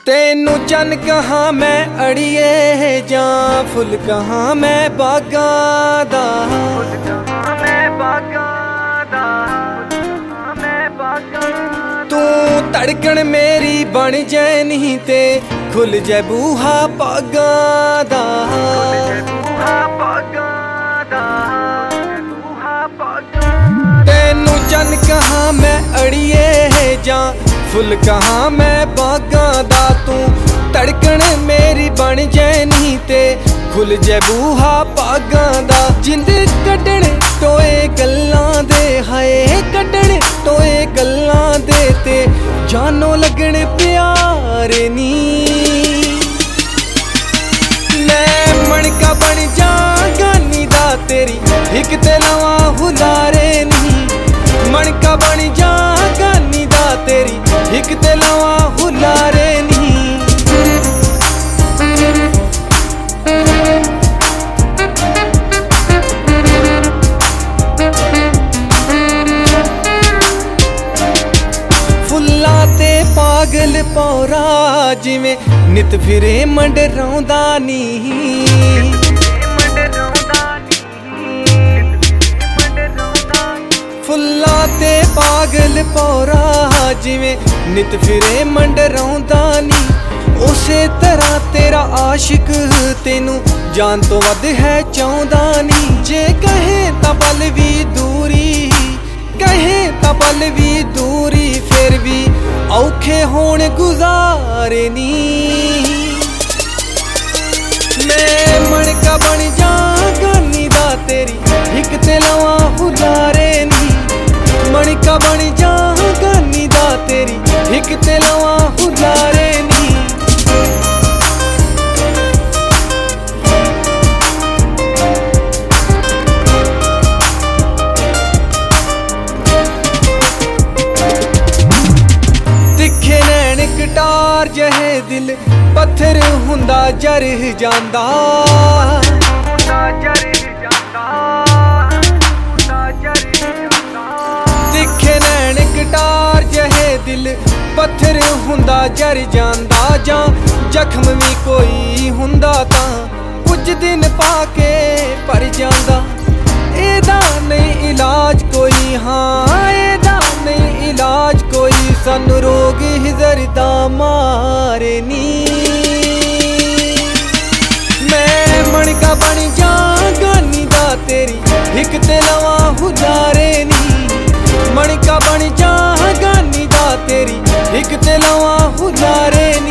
तेनू चन कहाँ मैं अड़िए जां फुल कहाँ मैं बागां दा तू धड़कन मेरी बन जाए नहीं ते खुल जाए बूहा पागां दा तेनू चन कहाँ मैं अड़िए जां फुल कहाँ मैं बागां दा तू धड़कन मेरी बन जाए नहीं ते खुल जाए बूहा पागां दा जिंद कड्डण टोए गल्लां दे हाय कड्डण टोए गल्लां दे ते जानो लगन प्यारे नी मैं मणका बन जागा नी दा तेरी हिक ते लवां हुलारे नी मणका बन जागा नी दा तेरी हिक ते लवां हुलारे नी फुल्लां ते पागल पौरा जिवें नित फिरे मंडराउंदा नी फुल्लां ते पागल पौरा जिवें नित फिरे मंडराउंदा नी उसे तरह तेरा आशिक तेनू जान तो वध है चाहुंदा नी जे कहे तां पल भी दूरी कहे तां पल भी दूरी फिर भी औखे होण गुजारे नी मैं मणका बन जागा नी दा तेरी हिक ते लवां हुलारे नी मणका बन जागा नी दा तेरी हिक ते लवां हुलारे नी तिखे नैन कटार जहे दिल पत्थर हुंदा जरह जांदा तिखे नैन कटार जहे दिल पत्थर हुंदा जर जांदा जां जख्म भी कोई हुंदा तां कुछ दिन पाके पर जांदा एदा नहीं इलाज कोई हाँ एदा नहीं इलाज कोई सानू रोग हिजर दा मारे नी मैं मणका बन जागा नी दा तेरी हिक ते लवां हुलारे नी मणका बन जागा नी दा तेरी हिक ते लवां हुलारे नी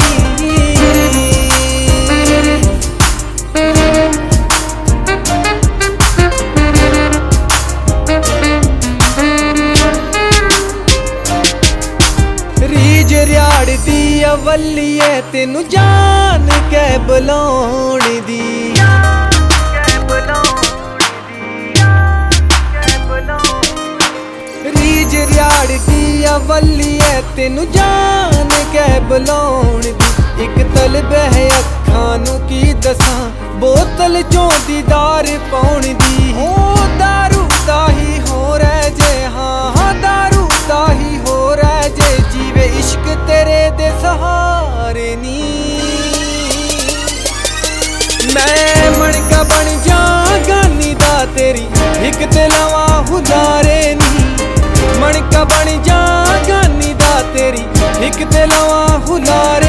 रीज रियाड़ दी अवलिए तेनू जान कै बुलाउण दी रीज रियाड़ दी अवलिए तेनू जान कै बुलाउण दी इक तलब है अखां नू की दसां बोतल चों दीदार पाउण दी हो दारू दा ही हो रह जे हाँ दारू दा ही हो रह जे जीवे इश्क तेरे दे सहारे नी मैं मणका बन जागा नी दा तेरी हिक ते लवां हुलारे नी मणका बन जागा नी दा तेरी हिक ते लवां हुलारे